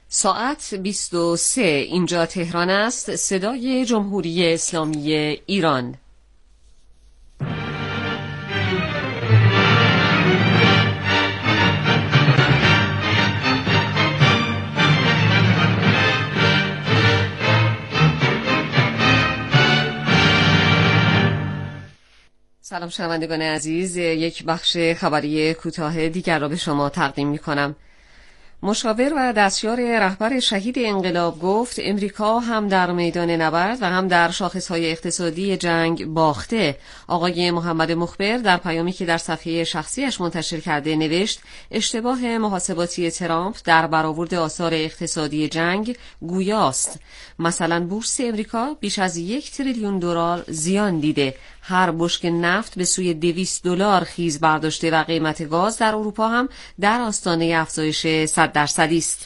ساعت 23 اینجا تهران است. صدای جمهوری اسلامی ایران. سلام شنوندگان عزیز، یک بخش خبری کوتاه دیگر را به شما تقدیم می‌کنم. مشاور و دستیار رهبر شهید انقلاب گفت امریکا هم در میدان نبرد و هم در شاخص‌های اقتصادی جنگ باخته. آقای محمد مخبر در پیامی که در صفحه شخصیش منتشر کرده نوشت اشتباه محاسباتی ترامپ در برآورد آثار اقتصادی جنگ گویاست. مثلا بورس امریکا بیش از 1 تریلیون دلار زیان دیده. هر بشکه نفت به سوی $200 خیز برداشته و قیمت گاز در اروپا هم در آستانه افزایش 100% است.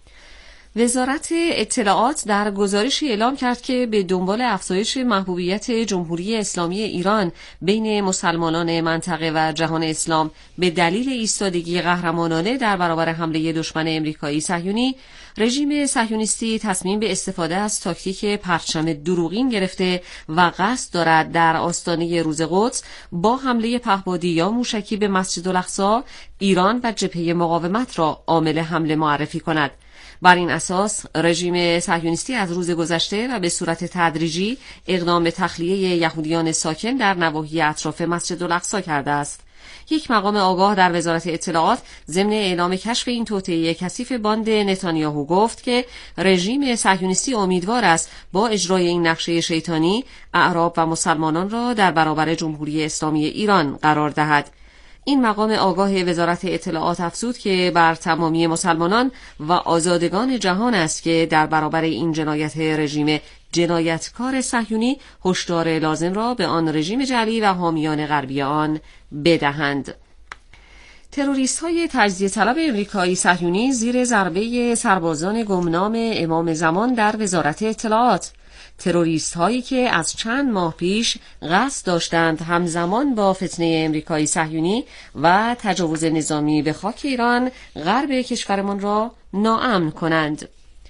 وزارت اطلاعات در گزارشی اعلام کرد که به دنبال افزایش محبوبیت جمهوری اسلامی ایران بین مسلمانان منطقه و جهان اسلام به دلیل ایستادگی قهرمانانه در برابر حمله دشمن امریکایی صهیونی، رژیم صهیونیستی تصمیم به استفاده از تاکتیک پرچم دروغین گرفته و قصد دارد در آستانه روز قدس با حمله پهپادی یا موشکی به مسجد الاقصی ایران و جبهه مقاومت را عامل حمله معرفی کند. بر این اساس رژیم صهیونیستی از روز گذشته و به صورت تدریجی اقدام به تخلیه یهودیان ساکن در نواحی اطراف مسجد الاقصی کرده است. یک مقام آگاه در وزارت اطلاعات ضمن اعلام کشف این توطئه کثیف باند نتانیاهو گفت که رژیم صهیونیستی امیدوار است با اجرای این نقشه شیطانی اعراب و مسلمانان را در برابر جمهوری اسلامی ایران قرار دهد. این مقام آگاه وزارت اطلاعات افزود که بر تمامی مسلمانان و آزادگان جهان است که در برابر این جنایت رژیم جنایتکار صهیونی هشدار لازم را به آن رژیم جعلی و حامیان غربی آن بدهند. تروریست‌های تجزیه طلب امریکایی صهیونی زیر ضربه سربازان گمنام امام زمان در وزارت اطلاعات. تروریست هایی که از چند ماه پیش قصد داشتند همزمان با فتنه امریکایی صهیونی و تجاوز نظامی به خاک ایران غرب کشورمان را ناامن کنند.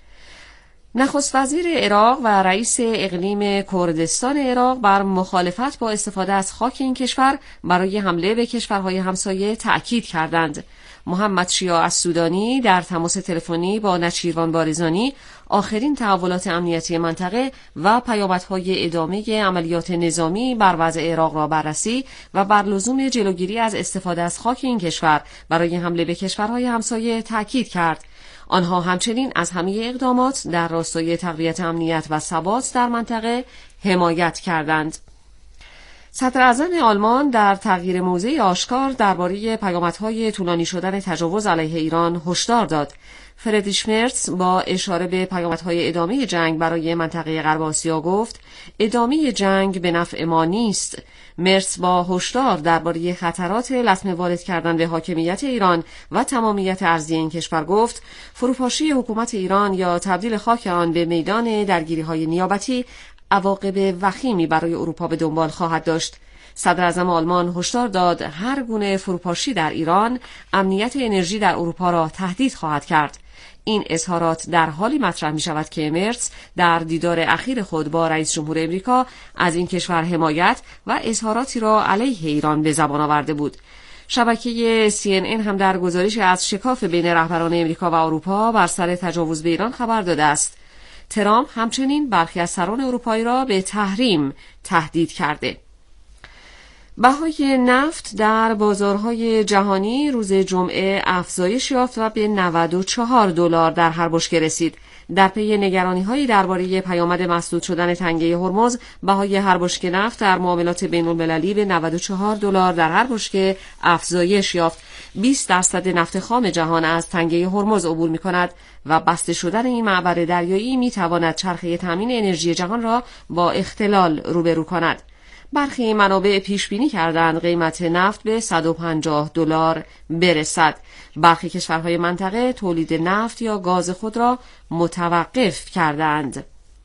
نخست وزیر عراق و رئیس اقلیم کردستان عراق بر مخالفت با استفاده از خاک این کشور برای حمله به کشورهای همسایه تأکید کردند. محمد شیاع السودانی در تماس تلفنی با نچیروان بارزانی آخرین تحولات امنیتی منطقه و پیامدهای ادامه عملیات نظامی بر وضع عراق را بررسی و بر لزوم جلوگیری از استفاده از خاک این کشور برای حمله به کشورهای همسایه تأکید کرد. آنها همچنین از همه اقدامات در راستای تقویت امنیت و ثبات در منطقه حمایت کردند. صدر اعظم آلمان در تغییر موضع آشکار درباره پیامدهای طولانی شدن تجاوز علیه ایران هشدار داد. فریدریش مرتز با اشاره به پیامدهای ادامه جنگ برای منطقه غرب آسیا گفت ادامه جنگ به نفع ما نیست. مرتز با هشدار درباره خطرات لطمه وارد کردن به حاکمیت ایران و تمامیت ارضی این کشور گفت فروپاشی حکومت ایران یا تبدیل خاک آن به میدان درگیری‌های نیابتی عواقب وخیمی برای اروپا به دنبال خواهد داشت. صدر اعظم آلمان هشدار داد هر گونه فروپاشی در ایران امنیت انرژی در اروپا را تهدید خواهد کرد. این اظهارات در حالی مطرح می شود که مرتز در دیدار اخیر خود با رئیس جمهور امریکا از این کشور حمایت و اظهاراتی را علیه ایران به زبان آورده بود. شبکه CNN هم در گزارشی از شکاف بین رهبران امریکا و اروپا بر سر تجاوز به ایران خبر داده است. ترامپ همچنین برخی از سران اروپایی را به تحریم تهدید کرده. بهای نفت در بازارهای جهانی روز جمعه افزایش یافت و به $94 در هر بشکه رسید. در پی نگرانی‌هایی درباره پیامد مسدود شدن تنگه هرمز، بهای هر بشکه نفت در معاملات بین‌المللی به $94 در هر بشکه افزایش یافت. 20% نفت خام جهان از تنگه هرمز عبور می‌کند و بسته شدن این معبر دریایی می‌تواند چرخه تامین انرژی جهان را با اختلال روبرو کند. برخی منابع پیش بینی کردند قیمت نفت به $150 برسد. برخی کشورهای منطقه تولید نفت یا گاز خود را متوقف کردند.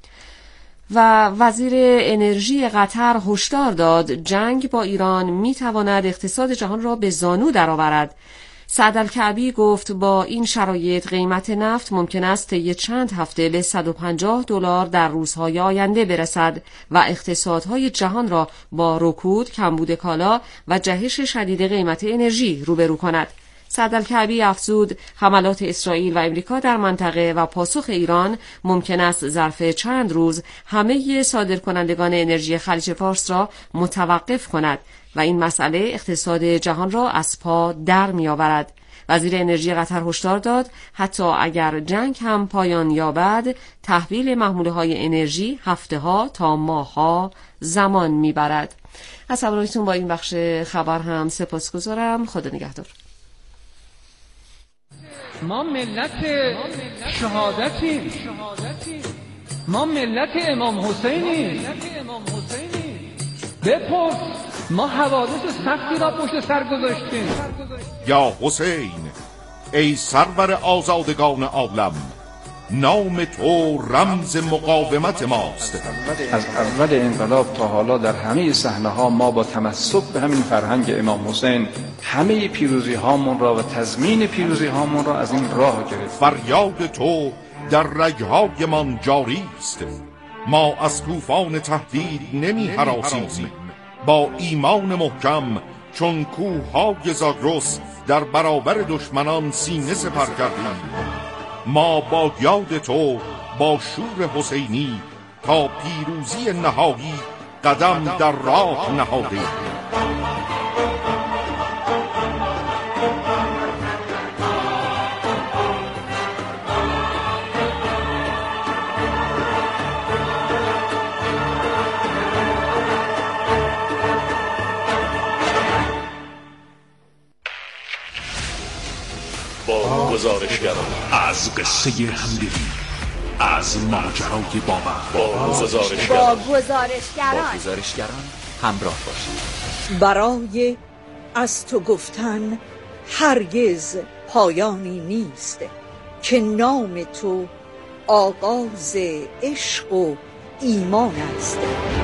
و وزیر انرژی قطر هشدار داد جنگ با ایران میتواند اقتصاد جهان را به زانو درآورد. سعد الکعبی گفت با این شرایط قیمت نفت ممکن است طی چند هفته به $150 در روزهای آینده برسد و اقتصادهای جهان را با رکود، کمبود کالا و جهش شدید قیمت انرژی روبرو کند. سعد الکعبی افزود حملات اسرائیل و امریکا در منطقه و پاسخ ایران ممکن است ظرف چند روز همه صادرکنندگان انرژی خلیج فارس را متوقف کند و این مسئله اقتصاد جهان را از پا در می‌آورد. وزیر انرژی قطر هشدار داد حتی اگر جنگ هم پایان یابد تحویل محموله‌های انرژی هفته‌ها تا ماه‌ها زمان می‌برد. از همراهیتون با این بخش خبر هم سپاسگزارم. خدا نگهدار. ما ملت شهادتیم، ما ملت امام حسینیم. بپرس، ما حوادث سختی را پشت سر گذاشتیم. یا حسین ای سرور آزادگان عالم، نام تو رمز مقاومت ماست. از اول انقلاب تا حالا در همه صحنه‌ها ما با تمسک به همین فرهنگ امام حسین همه پیروزی هامون را و تضمین پیروزی هامون را از این راه گرفت. فریاد تو در رگهای من جاری است، ما از طوفان تهدید نمی هراسیم. با ایمان محکم چون کوه‌های زاگرس در برابر دشمنان سینه سپر کردیم. ما با یاد تو با شور حسینی تا پیروزی نهایی قدم در راه نهادیم. گزارشگران از قصه همدلی، از ماجرای با گزارشگران همراه باشید. برای از تو گفتن هرگز پایانی نیست که نام تو آغاز عشق و ایمان است.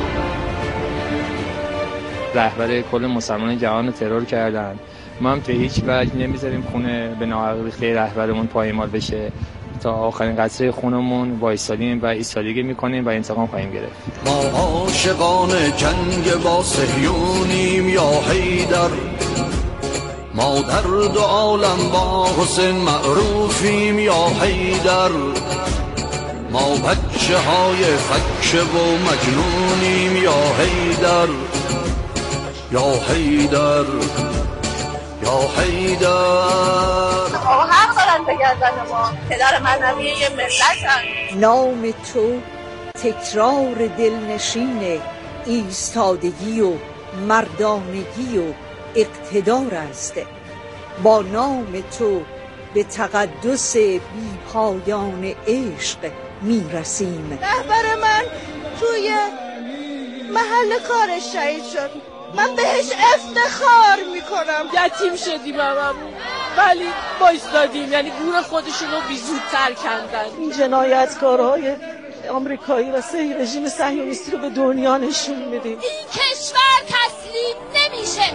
رهبر کل مسلمان جهان رو ترور کردن، ما هم به هیچ وجه نمیذاریم خونه به ناحقی رهبرمون پایمال بشه. تا آخرین قطره خونمون وایسادیم و ایستادگی میکنیم و انتقام خواهیم گرفت. ما عاشقان جنگ با صهیونیم یا حیدر، ما در دو عالم با حسین معروفیم یا حیدر. ما بچه های فکشه و مجنونیم یا حیدر، یا حیدر، یا حیدر. آقا حق دارن بگردن، ما پدر معنوی یه ملتن. نام تو تکرار دلنشین ایستادگی و مردانگی و اقتدار است. با نام تو به تقدس بی پایان عشق میرسیم. رهبر من توی محل کارش شهید شد، من بهش افتخار میکنم. یتیم شدیم هممون ولی بایستادیم، یعنی گور خودشون رو بی زودتر کندن. این جنایتکارهای آمریکایی و رژیم صهیونیستی رو به دنیا نشون میدیم. این کشور تسلیم نمیشه.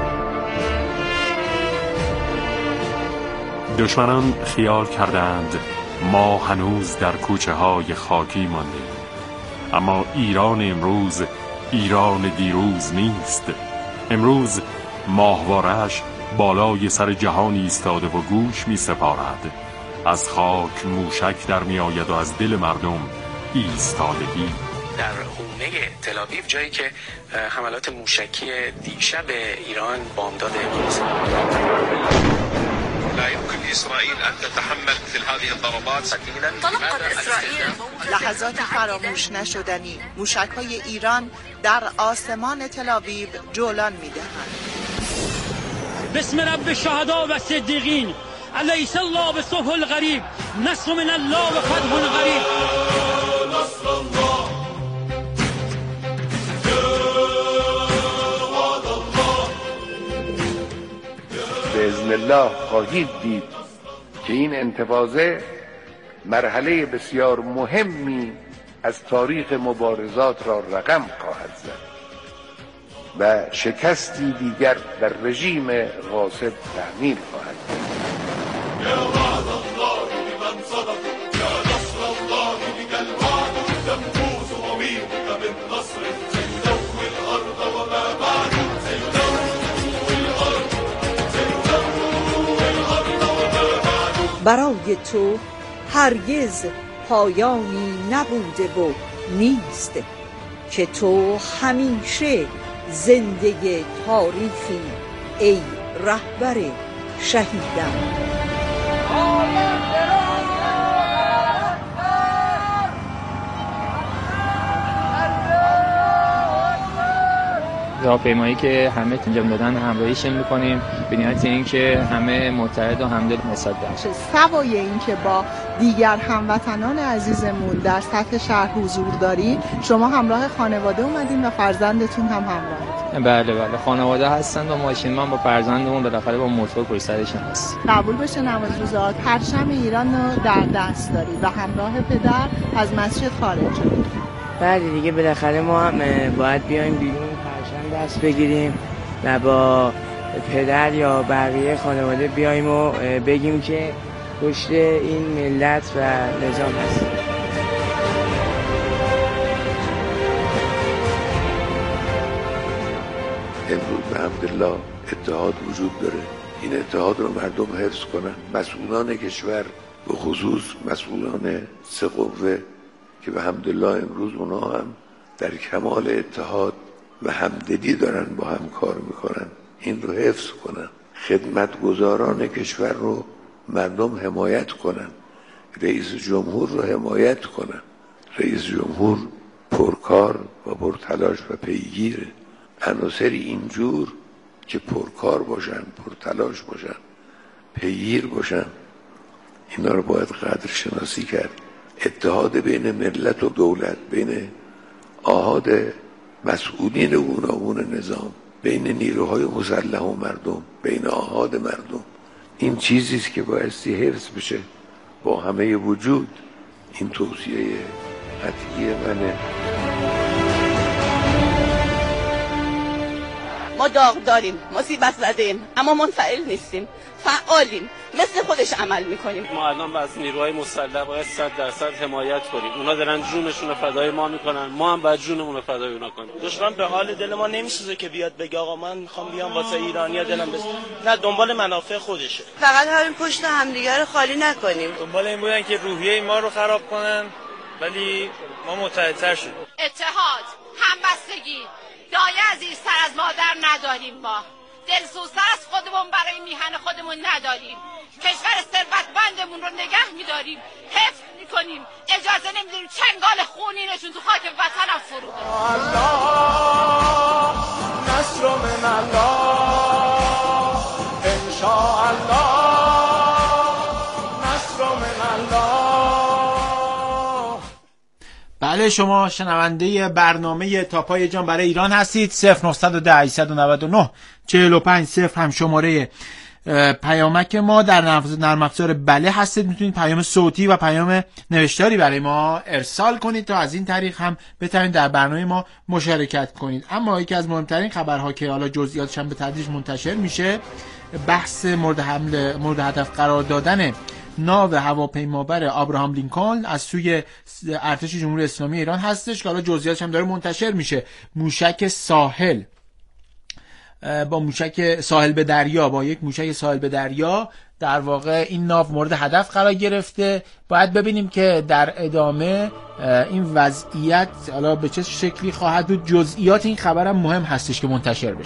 دشمنان خیال کردند ما هنوز در کوچه های خاکی ماندیم، اما ایران امروز ایران دیروز نیست. امروز ماهواره‌اش بالای سر جهان ایستاده و گوش می سپارد. از خاک موشک در می آید و از دل مردم ایستادگی. در حومه تل‌آویو، جایی که حملات موشکی دیشب ایران بامداد امروز. لا يمكن لإسرائيل أن تتحمل مثل هذه الضربات ثقيلا. طلقت إسرائيل لحظات فراموش نشدنی. موشک‌های ایران در آسمان تل‌آویو جولان می‌دهند. بسم رب الشهداء و صدیقین، الیس الله بصلح الغریب، نصر من الله و فتح قریب. نصر الله باذن الله خواهید دید که این انتفاضه مرحله بسیار مهمی از تاریخ مبارزات را رقم خواهد زد و شکستی دیگر در رژیم غاصب تحمیل خواهد بود. برای تو هرگز پایانی نبوده و نیست، که تو همیشه زنده تاریخی ای رهبر شهیدان. راهپیمایی که همه انجام دادن همراهیش می‌کنیم به نیت اینکه همه متحد و همدل نسبت باشیم. سوای اینکه با دیگر هموطنان عزیزمون در سطح شهر حضور دارید، شما همراه خانواده اومدین و فرزندتون هم همراهتون. بله خانواده هستن و ماشین من با فرزندمون بالاخره با موتور پشت سرشون هست. قبول بشه نماز روزا پرچم ایران رو در دست داری و همراه پدر از مسجد خارج شدید. بله دیگه بالاخره ما هم باید بیایم بیرون پرچم دست بگیریم و با پدر یا بقیه خانواده بیایم و بگیم که پشت این ملت و نظام هست. امروز به حمدالله اتحاد وجود داره. این اتحاد رو مردم حفظ کنن. مسئولان کشور به خصوص مسئولان سه قوه که به حمدالله امروز اونا هم در کمال اتحاد و همدلی دارن با هم کار میکنن، این رو حفظ کنن. خدمتگزاران کشور رو مردم حمایت کنن، رئیس جمهور رو حمایت کنن. رئیس جمهور پرکار و پرتلاش و پیگیره. عناصری اینجور که پرکار باشن، پرتلاش باشن، پیگیر باشن، اینا رو باید قدر شناسی کرد. اتحاد بین ملت و دولت، بین آحاد مسئولین گوناگون نظام، بین نیروهای مسلح و مردم، بین آحاد مردم، این چیزیست که بایستی حفظ بشه با همه وجود. این توصیه قطعی منه. ما داغ داریم، مصیبت زدیم، اما منفعل نیستیم، فعالیم، مثل خودش عمل میکنیم. ما الان از نیروهای مسلح باید 100% حمایت کنیم. اونا دارن جونشون رو فدای ما میکنن، ما هم باید جونمون رو فدای اونا کنیم. دشمن به حال دل ما نمیسوزه که بیاد بگه آقا من میخوام بیام واسه ایرانیا دلم بس، نه دنبال منافع خودشه. فقط همین پشت همدیگه رو خالی نکنیم. دنبال این بودن که روحیه ما رو خراب کنن، ولی ما متحدتر شدیم. اتحاد، همبستگی، دایه عزیزتر از مادر نداریم. ما دلسوزتر از خودمون برای میهن خودمون نداریم. کشور ثروتمندمون رو نگه میداریم، حفظ میکنیم، اجازه نمیدیم چنگال خونینشون تو خاک وطنم فرو بره. الله نصر من الله ان شاء الله نصر من الله. بله، شما شنونده برنامه تاپای جان برای ایران هستید. 0910 899 45 هم شماره پیامک ما در نرم افزار بله هستید. میتونید پیام صوتی و پیام نوشتاری برای ما ارسال کنید تا از این طریق هم بتونید در برنامه ما مشارکت کنید. اما یکی از مهمترین خبرها که حالا جزئیاتش هم به تدریج منتشر میشه، بحث مورد هدف قرار دادن ناو هواپیمابر ابراهام لینکلن از سوی ارتش جمهوری اسلامی ایران هستش که حالا جزئیاتش هم داره منتشر میشه. موشک ساحل با موشک ساحل به دریا، با یک موشک ساحل به دریا در واقع این ناو مورد هدف قرار گرفته. باید ببینیم که در ادامه این وضعیت حالا به چه شکلی خواهد بود. جزئیات این خبرم مهم هستش که منتشر بشه.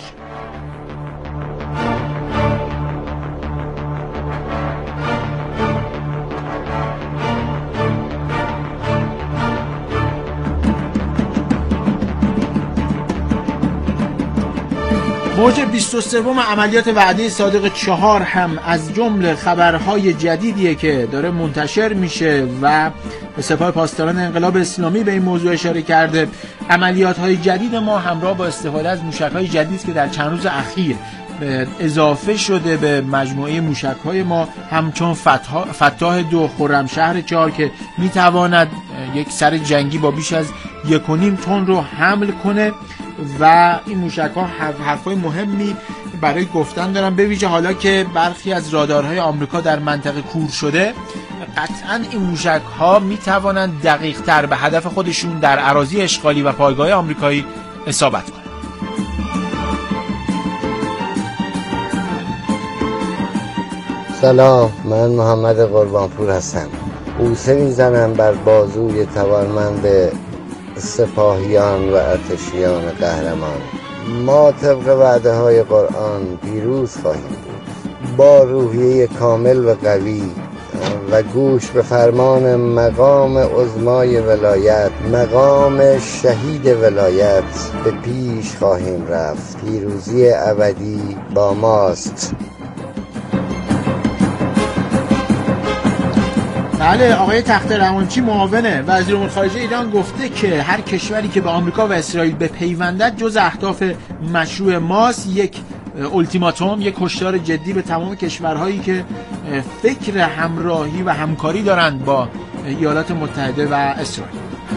موج 23 عملیات وعده صادق 4 هم از جمله خبرهای جدیدیه که داره منتشر میشه و سپاه پاسداران انقلاب اسلامی به این موضوع اشاره کرده. عملیات‌های جدید ما همراه با استفاده از موشک‌های جدید که در چند روز اخیر اضافه شده به مجموعه موشک‌های ما، همچون فتاح 2 خرمشهر 4 که میتواند یک سر جنگی با بیش از 1.5 تن رو حمل کنه و این موشک‌ها حرفای مهمی برای گفتن دارن، به ویژه حالا که برخی از رادارهای آمریکا در منطقه کور شده. قطعاً این موشک‌ها میتوانند دقیق‌تر به هدف خودشون در اراضی اشغالی و پایگاه آمریکایی اصابت کنند. سلام، من محمد قربانپور هستم. بوسه میزنم بر بازوی توانمند سپاهیان و ارتشیان قهرمان. ما طبق وعده های قرآن پیروز خواهیم بود با روحیه کامل و قوی و گوش به فرمان مقام عظمای ولایت، مقام شهید ولایت به پیش خواهیم رفت. پیروزی ابدی با ماست. بله، آقای تخت روانچی معاون وزیر امور خارجه ایران گفته که هر کشوری که به آمریکا و اسرائیل بپیوندد جز اهداف مشروع ماست. یک اولتیماتوم، یک هشدار جدی به تمام کشورهایی که فکر همراهی و همکاری دارند با ایالات متحده و اسرائیل.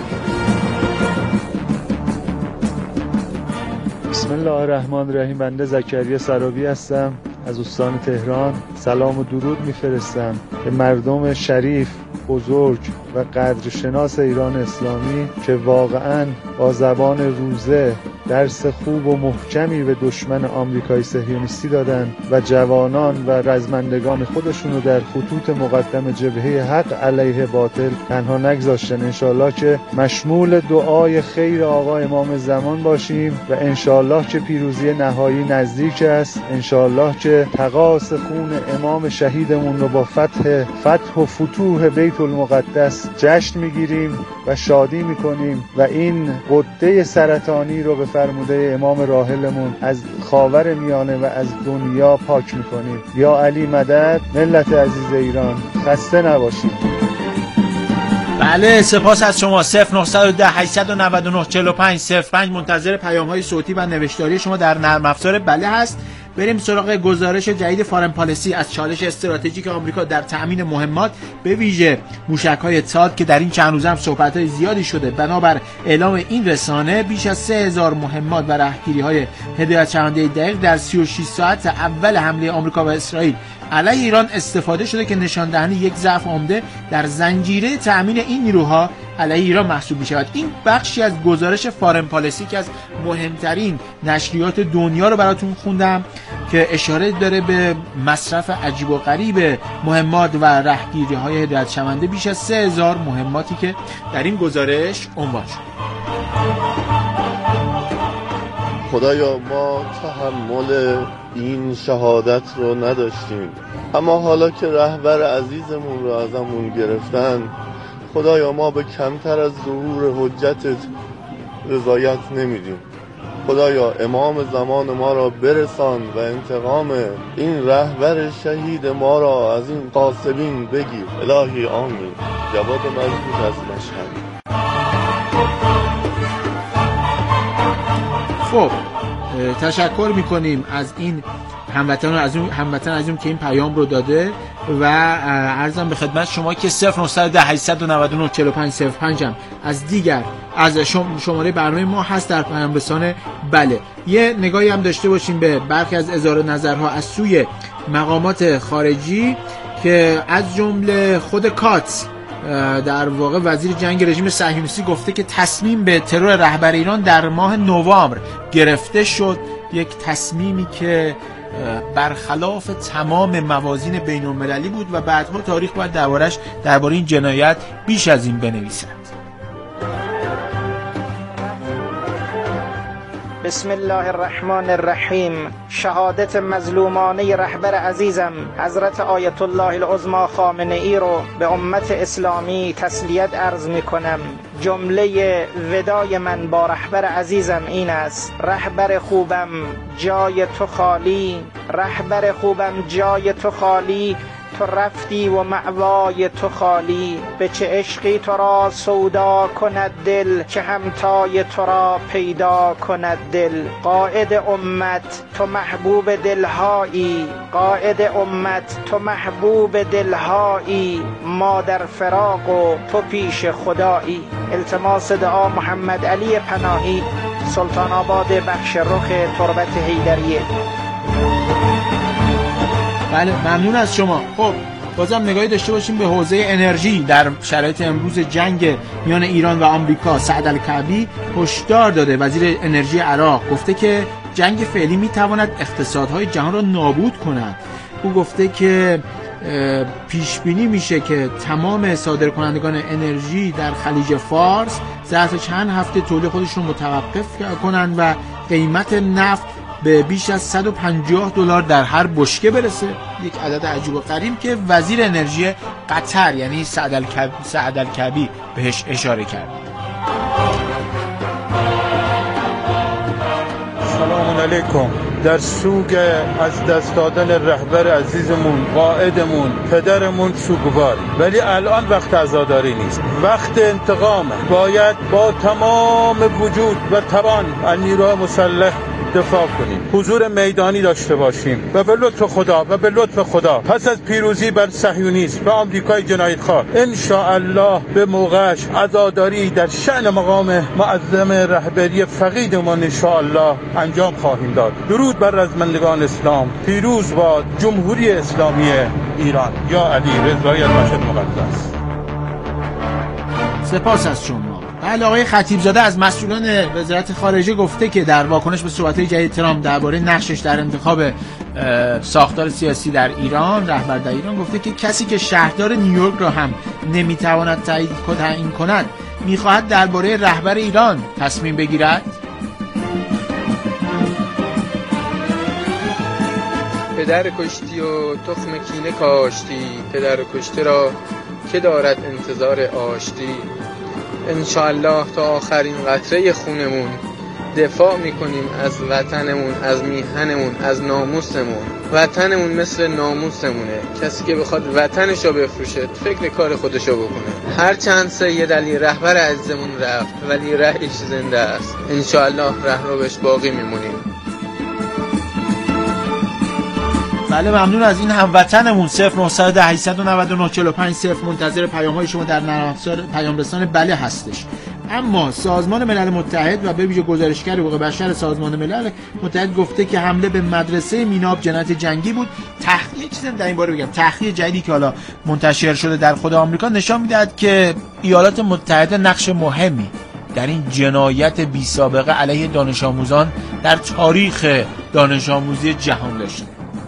بسم الله الرحمن الرحیم. بنده زکریا سرابی هستم از استان تهران. سلام و درود میفرستم به مردم شریف، بزرگ و قدرشناس ایران اسلامی که واقعاً با زبان روزه درس خوب و محکمی به دشمن آمریکای صهیونیستی دادن و جوانان و رزمندگان خودشون رو در خطوط مقدم جبهه حق علیه باطل تنها نگذاشتن. انشالله که مشمول دعای خیر آقا امام زمان باشیم و انشالله که پیروزی نهایی نزدیک است. انشالله که تقاص خون امام شهیدمون رو با فتح و فتوح بیت المقدس جشن میگیریم و شادی میکنیم و این غده سرطانی رو به فرموده امام راحلمون از خاور میانه و از دنیا پاک میکنیم. یا علی مدد. ملت عزیز ایران خسته نباشید. بله، سپاس از شما. 0910 899 4505 منتظر پیام‌های صوتی و نوشتاری شما در نرم افزار بله هست. بریم سراغ گزارش جدید فارن پالیسی از چالش استراتژیک آمریکا در تأمین مهمات، به ویژه موشک‌های تاد که در این چند روز هم صحبت‌های زیادی شده. بنابر اعلام این رسانه بیش از 3000 مهمات و راهگیری‌های هدایت شونده دقیق در 36 ساعت اول حمله آمریکا و اسرائیل علیه ایران استفاده شده که نشان دهنده یک ضعف عمده در زنجیره تأمین این نیروها علیه ایران محسوب می شود. این بخشی از گزارش فارن پالیسی که از مهمترین نشریات دنیا رو براتون خوندم که اشاره داره به مصرف عجیب و غریب مهمات و راهگیری‌های هدایت شونده. بیش از 3000 مهماتی که در این گزارش عنوان شد. خدایا ما تحمل این شهادت رو نداشتیم، اما حالا که رهبر عزیزمون رو ازمون گرفتن، خدایا ما به کمتر از ظهور حجتت رضایت نمیدیم. خدایا امام زمان ما را برسان و انتقام این رهبر شهید ما را از این غاصبین بگیر. الهی آمین. جواد مجبور از مشهد. خب تشکر میکنیم از این هموطن از اون که این پیام رو داده و عرضم به خدمت شما که 0910 899 4505 هم از دیگر از شماره برنامه ما هست در پیام رسان بله. یه نگاهی هم داشته باشیم به برخی از اظهار نظرها از سوی مقامات خارجی که از جمله خود کاتس، در واقع وزیر جنگ رژیم صهیونیستی، گفته که تصمیم به ترور رهبر ایران در ماه نوامبر گرفته شد. یک تصمیمی که برخلاف تمام موازین بین المللی بود و بعدها تاریخ باید درباره این جنایت بیش از این بنویسند. بسم الله الرحمن الرحیم. شهادت مظلومانه رهبر عزیزم حضرت آیت الله العظمی خامنه ای رو به امت اسلامی تسلیت عرض می کنم. جمله ودای من با رهبر عزیزم این است: رهبر خوبم جای تو خالی، رهبر خوبم جای تو خالی، تو رفتی و مأوای تو خالی. به چه عشقی تو را سودا کند دل، که همتای تو را پیدا کند دل. قائد امت تو محبوب دلهایی، قائد امت تو محبوب دلهایی. ما در فراق و تو پیش خدایی. التماس دعا محمد علی پناهی، سلطان آباد بخش رخ تربت حیدریه. بله، ممنون از شما. خب بازم نگاهی داشته باشیم به حوزه انرژی. در شرایط امروز جنگ میان ایران و آمریکا، سعد الکعبی هشدار داده. وزیر انرژی عراق گفته که جنگ فعلی میتواند اقتصادهای جهان را نابود کند. او گفته که پیش بینی میشه که تمام صادرکنندگان انرژی در خلیج فارس ظرف چند هفته تولید خودشون رو متوقف کنن و قیمت نفت به بیش از $150 در هر بشکه برسه. یک عدد عجیب و غریب که وزیر انرژی قطر یعنی سعد الکعبی بهش اشاره کرد. سلام علیکم. در سوگ از دست دادن رهبر عزیزمون، قائدمون، پدرمون سوگوار، ولی الان وقت عزاداری نیست، وقت انتقامه. باید با تمام وجود و توان از نیروهای مسلح دفاع کنیم، حضور میدانی داشته باشیم و به لطف خدا پس از پیروزی بر صهیونیسم و آمریکای جنایتخوار ان شاء الله به موقعش عزاداری در شأن مقام معظم رهبری فقیدمان ان شاء الله انجام خواهیم داد. درود بر رزمندگان اسلام. پیروز باد جمهوری اسلامی ایران. یا علی رضای مشهد مقدس. سپاس از شما. بله، آقای خطیب زاده از مسئولان وزارت خارجه گفته که در واکنش به صحبت‌های جدید ترامپ درباره نقشش در انتخاب ساختار سیاسی در ایران، رهبر در ایران گفته که کسی که شهردار نیویورک را هم نمیتواند تعیین کند میخواهد درباره رهبر ایران تصمیم بگیرد. پدر کشتی و تخم کینه کاشتی، پدر کشته را که دارد انتظار آشتی. انشاءالله تا آخرین قطره خونمون دفاع میکنیم از وطنمون، از میهنمون، از ناموسمون. وطنمون مثل ناموسمونه، کسی که بخواد وطنشو بفروشه فکر کار خودشو بکنه. هرچند سید علی رهبر عزیزمون رفت ولی رهش زنده است، انشاءالله رهروش باقی میمونیم. بله، ممنون از این هموطنمون. 0910 899 45 0 منتظر پیام‌های شما در نرم افزار پیام رسان بله هستش. اما سازمان ملل متحد و به ویژه گزارشگر حقوق بشر سازمان ملل متحد گفته که حمله به مدرسه میناب جنایت جنگی بود. تحقیق چیزی در این باره بگم، تحقیق جدیدی که حالا منتشر شده در خود آمریکا نشان می‌دهد که ایالات متحده نقش مهمی در این جنایت بی سابقه علیه دانش آموزان در تاریخ دانش آموزی جهان داشته.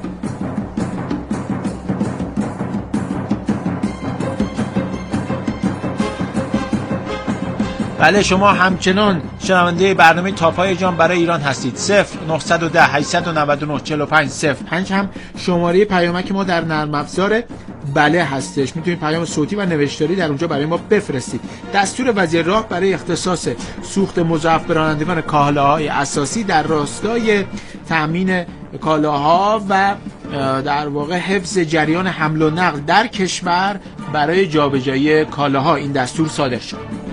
بله، شما همچنان شنونده برنامه تاپای جان برای ایران هستید. 0910 899 45 05 هم شماره پیامک ما در نرم افزار بله هستش. میتونید پیام صوتی و نوشتاری در اونجا برای ما بفرستید. دستور وزیر راه برای اختصاص سوخت مضاعف به رانندگان کالاهای اساسی در راستای تامین کالاها و در واقع حفظ جریان حمل و نقل در کشور برای جابجایی کالاها این دستور صادر شد.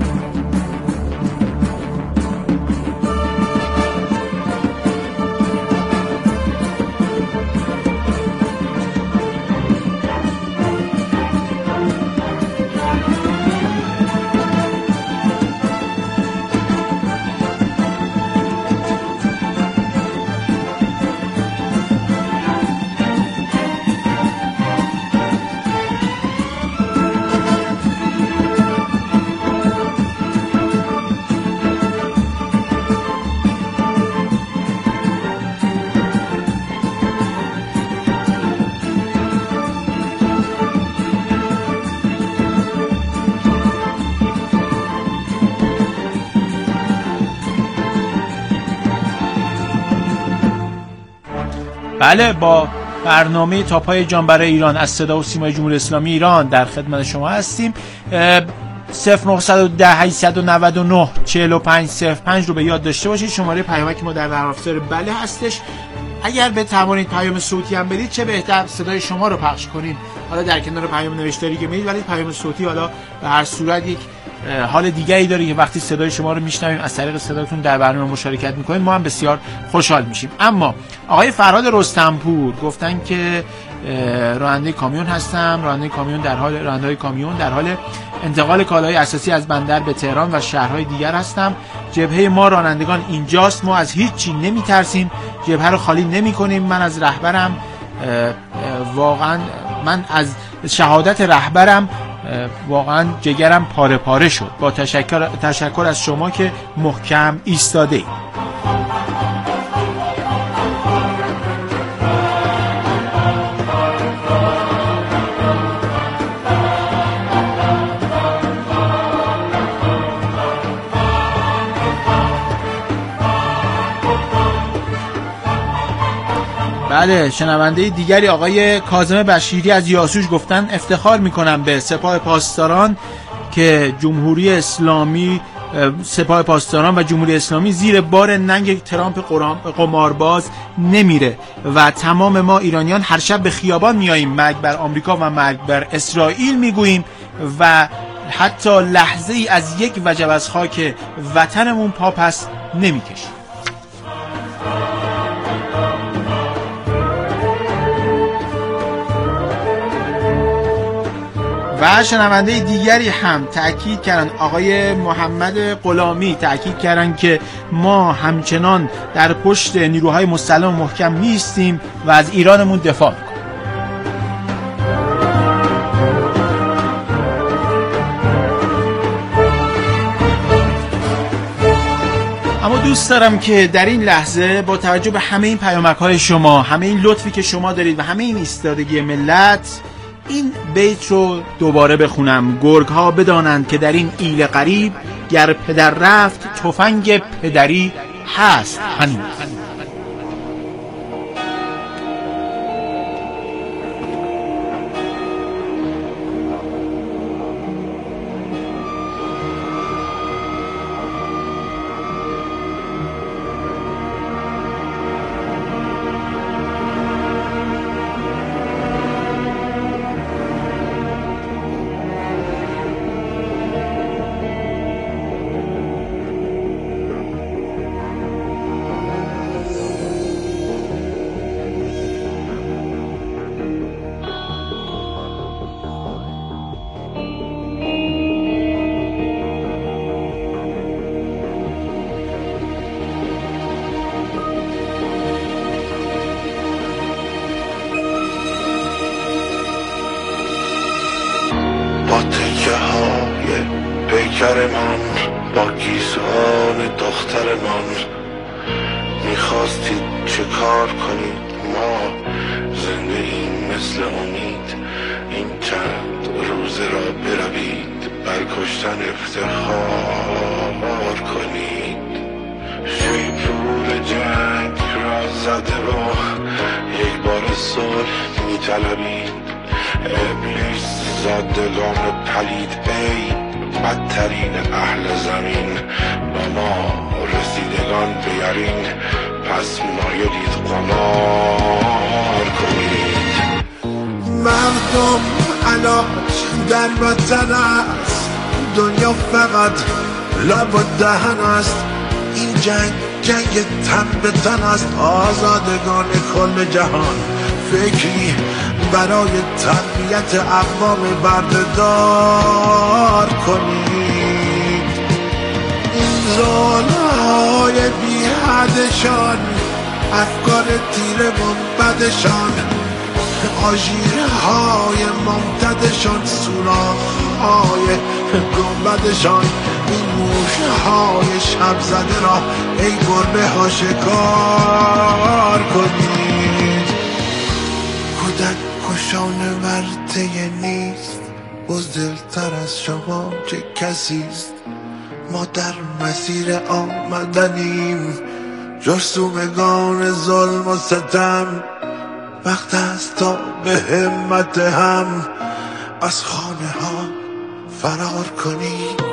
بله، با برنامه تاپای جان برای ایران از صدا و سیمای جمهوری اسلامی ایران در خدمت شما هستیم. 0910 899 45 05 رو به یاد داشته باشید. شماره پیامک ما در نرم افزار بله هستش. اگر بتوانید پیام صوتی هم بدید چه بهتر، صدای شما رو پخش کنیم. حالا در کنار پیام نوشتاری که میدید، ولی پیام صوتی حالا به هر صورت یک حال دیگری داره که وقتی صدای شما رو میشنویم از طریق صداتون در برنامه مشارکت میکنید ما هم بسیار خوشحال میشیم. اما آقای فرهاد رستمپور گفتن که راننده کامیون هستم، راننده کامیون در حال انتقال کالاهای اساسی از بندر به تهران و شهرهای دیگر هستم. جبهه ما رانندگان اینجاست، ما از هیچ چی نمیترسیم، جبهه رو خالی نمیکنیم. من از رهبرم واقعا از شهادت رهبرم واقعا جگرم پاره پاره شد. با تشکر از شما که محکم ایستاده اید. بله، شنونده دیگری آقای کاظم بشیری از یاسوج گفتن افتخار میکنم به سپاه پاسداران که جمهوری اسلامی، سپاه پاسداران و جمهوری اسلامی زیر بار ننگ ترامپ قمارباز نمیره و تمام ما ایرانیان هر شب به خیابان میاییم، مرگ بر آمریکا و مرگ بر اسرائیل میگوییم و حتی لحظه ای از یک وجب از خاک وطنمون پا پس نمیکشیم. و شنونده دیگری هم تأکید کردن، آقای محمد غلامی تأکید کردن که ما همچنان در پشت نیروهای مسلح محکم میستیم و از ایرانمون دفاع میکنیم. اما دوست دارم که در این لحظه با توجه به همه این پیامک‌های شما، همه این لطفی که شما دارید و همه این ایستادگی ملت، این بیت رو دوباره بخونم. گرگ ها بدانند که در این ایل غریب، گر پدر رفت تفنگ پدری هست هنوز. پیکرمان با گیسوان دخترمان میخواستید چه کار کنید؟ ما زنده ایم مثل امید، این چند روزه را بروید بر کشتن افتخار کنید. شیپور جنگ را زده و یک بار صلح میطلبید. ابلیس زادگان پلید ای بدترین اهل زمین، با ما رسیدگان بیارین، پس مایلید قمار کنید. مردم علاج در وطن است، دنیا فقط لب و دهن است. این جنگ تن به تن است، آزادگان کل جهان فکری برای تربیت اقوام بردهدار کنید. این ظالم‌های بی حدشان، افکار تیره منبدشان، آژیرهای ممتدشان، سوراخ‌های گنبدشان، این موشهای شب زده را ای گربه ها شکار کنید. کودک کشان ورطه نیست، بزدلتر از شما چه کسیست. ما در مسیر آمدنیم، جرثومگان ظلم و ستم. وقت است تا به همت هم از خانه ها فرار کنید.